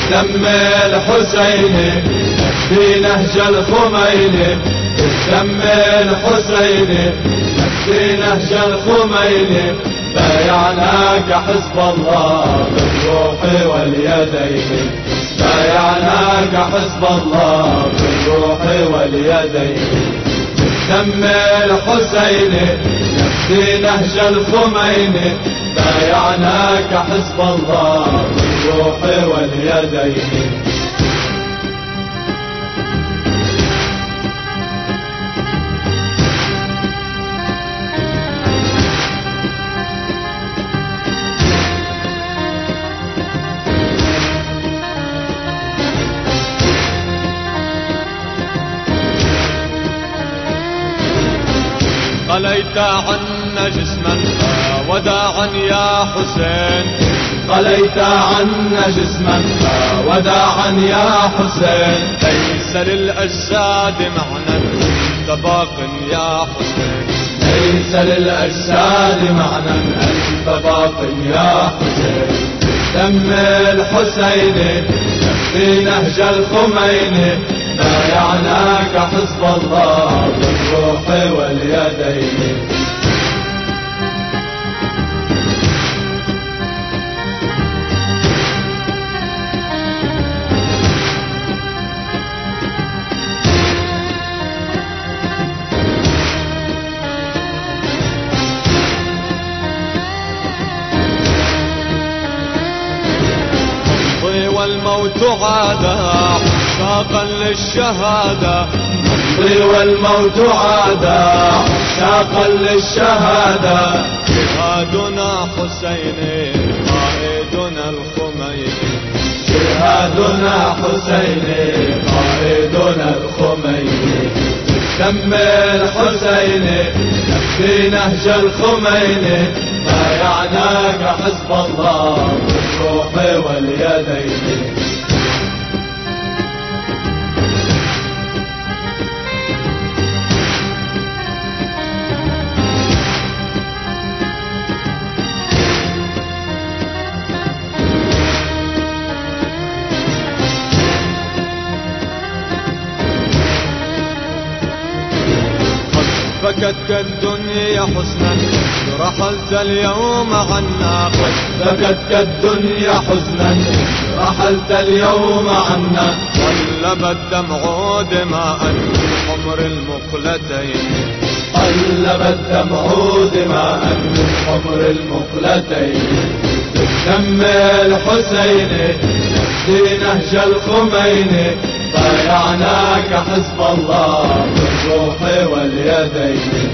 بالدم الحسيني نفدي نهج الخميني، بالدم الحسيني نفدي نهج الخميني، بايعناك حزب الله بالروح واليدين، بايعناك حزب الله بالروح واليدين، بالدم الحسيني نفدي نهج الخميني، بايعناك حزب الله بالروح واليدين. خليت عنا جسما وداعا يا حسين، خليت عنا جسما وداعا يا حسين، ليس للأجساد معنى أنت باق يا حسين، ليس للأجساد معنى أنت باق يا حسين، بالدم الحسيني نفدي نهج الخميني، بايعناك حزب الله بالروح واليدين. والموت عادا عشاقا للشهادة، والموت عادا عشاقا للشهادة، جهادنا حسيني قائدنا الخميني، جهادنا حسيني قائدنا الخميني، بالدم الحسيني نفدي نهج الخميني، بايعناك حزب الله بالروح واليدين. بكت كالدنيا حزنا رحلت اليوم عنا، بكت كالدنيا حزنا رحلت اليوم عنا، قلب الدمع دماء من حمر المقلتين، قلب الدمع دماء من حمر المقلتين، بالدم الحسيني نفدي نهج الخميني، بايعناك حزب الله بالروح واليدين.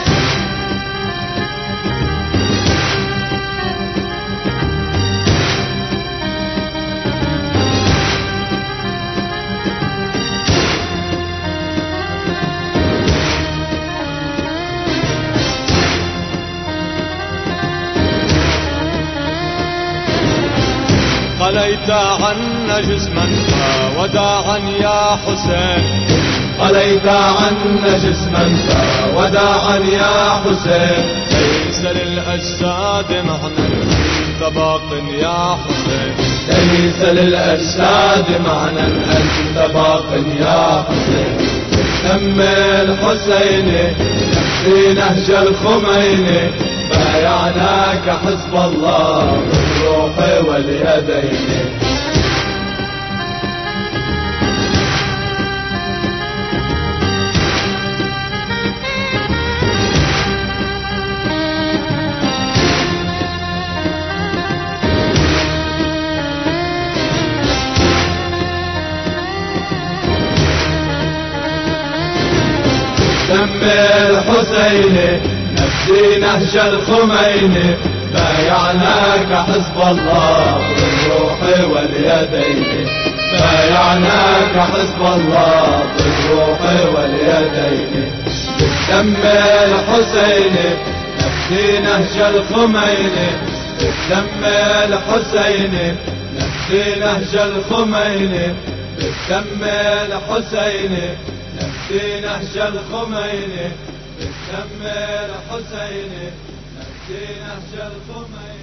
خليت عنا جسما وداعا يا حسين، خليت عنا جسما وداعا يا حسين، ليس للأجساد معنى أنت باق يا حسين، ليس للأجساد معنى أنت باق يا حسين، بالدم الحسيني نفدي نهج الخميني، بايعناك حزب الله بالروح واليدين. دم الحسيني نفدي نهج الخميني، بايعناك حزب الله بالروح واليدين، بايعناك حزب الله بالروح واليدين، بالدم الحسيني نفدي نهج الخميني، بالدم الحسيني نفدي نهج الخميني، بالدم الحسيني نفدي نهج الخميني، بالدم الحسيني نفدي نهج الخميني.